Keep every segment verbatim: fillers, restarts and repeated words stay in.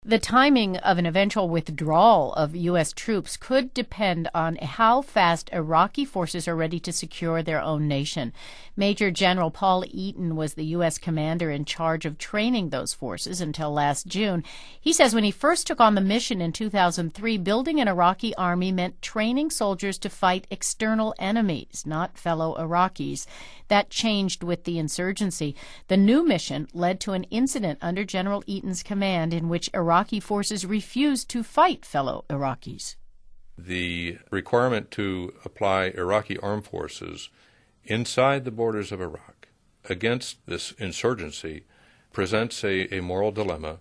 The timing of an eventual withdrawal of U S troops could depend on how fast Iraqi forces are ready to secure their own nation. Major General Paul Eaton was the U S commander in charge of training those forces until last June. He says when he first took on the mission in two thousand three, building an Iraqi army meant training soldiers to fight external enemies, not fellow Iraqis. That changed with the insurgency. The new mission led to an incident under General Eaton's command in which Iraqi forces refused to fight fellow Iraqis. The requirement to apply Iraqi armed forces inside the borders of Iraq against this insurgency presents a, a moral dilemma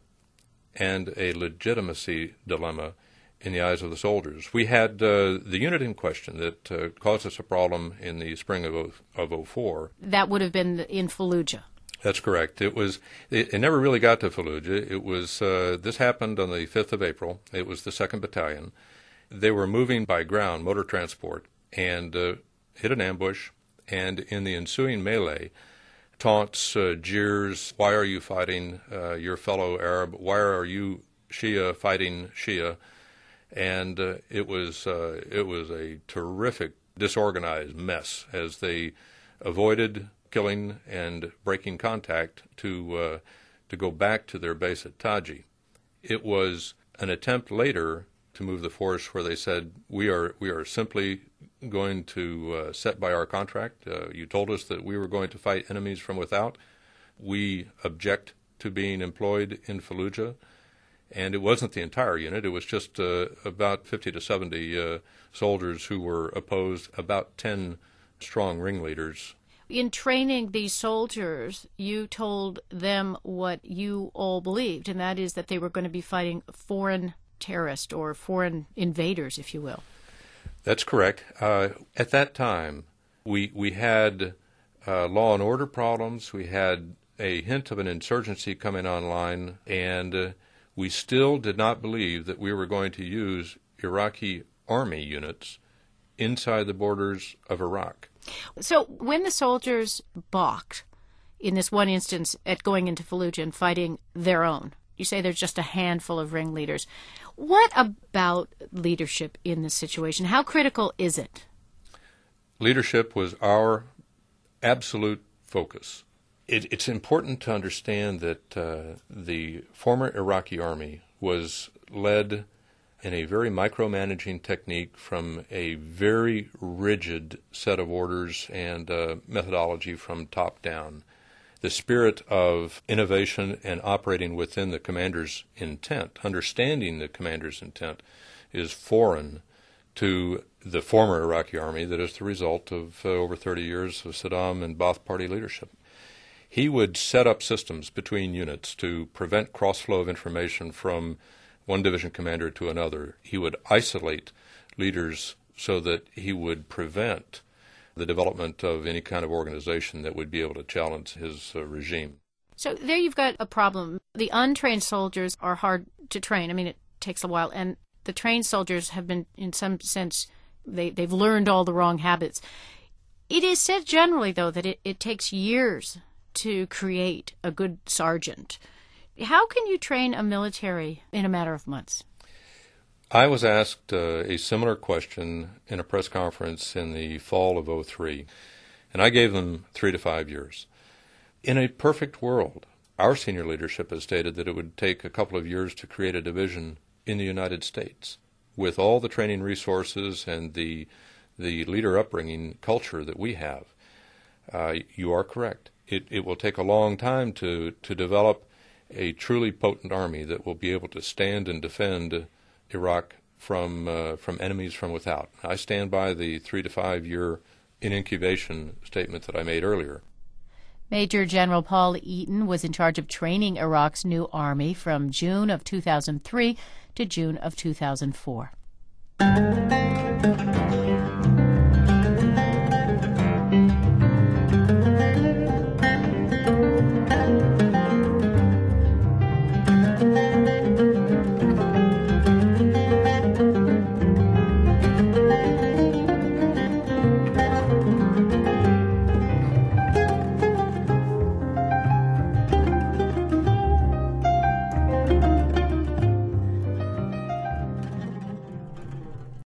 and a legitimacy dilemma in the eyes of the soldiers. We had uh, the unit in question that uh, caused us a problem in the spring of of oh four. That would have been in Fallujah. That's correct. It was. It, it never really got to Fallujah. It was. Uh, this happened on the fifth of April. It was the second Battalion. They were moving by ground, motor transport, and uh, hit an ambush. And in the ensuing melee, taunts, uh, jeers, why are you fighting uh, your fellow Arab? Why are you Shia fighting Shia? And uh, it was uh, it was a terrific, disorganized mess as they avoided killing and breaking contact to uh, to go back to their base at Taji. It was an attempt later to move the force where they said, we are we are simply going to uh, set by our contract. Uh, you told us that we were going to fight enemies from without. We object to being employed in Fallujah. And it wasn't the entire unit. It was just uh, about fifty to seventy uh, soldiers who were opposed, about ten strong ringleaders. In training these soldiers, you told them what you all believed, and that is that they were going to be fighting foreign terrorists or foreign invaders, if you will. That's correct. Uh, at that time, we, we had uh, law and order problems. We had a hint of an insurgency coming online, and uh, we still did not believe that we were going to use Iraqi army units inside the borders of Iraq. So when the soldiers balked, in this one instance, at going into Fallujah and fighting their own, you say there's just a handful of ringleaders. What about leadership in this situation? How critical is it? Leadership was our absolute focus. It, it's important to understand that uh, the former Iraqi army was led in a very micromanaging technique from a very rigid set of orders and uh, methodology from top down. The spirit of innovation and operating within the commander's intent, understanding the commander's intent, is foreign to the former Iraqi army that is the result of uh, over thirty years of Saddam and Ba'ath Party leadership. He would set up systems between units to prevent cross-flow of information from one division commander to another. He would isolate leaders so that he would prevent the development of any kind of organization that would be able to challenge his uh, regime. So there you've got a problem. The untrained soldiers are hard to train. I mean, it takes a while. And the trained soldiers have been, in some sense, they, they've learned all the wrong habits. It is said generally, though, that it, it takes years to create a good sergeant. How can you train a military in a matter of months? I was asked uh, a similar question in a press conference in the fall of oh three, and I gave them three to five years. In a perfect world, our senior leadership has stated that it would take a couple of years to create a division in the United States with all the training resources and the the leader upbringing culture that we have. Uh, you are correct. It, it will take a long time to, to develop a truly potent army that will be able to stand and defend Iraq from uh, from enemies from without. I stand by the three to five year in incubation statement that I made earlier. Major General Paul Eaton was in charge of training Iraq's new army from June of two thousand three to June of two thousand four.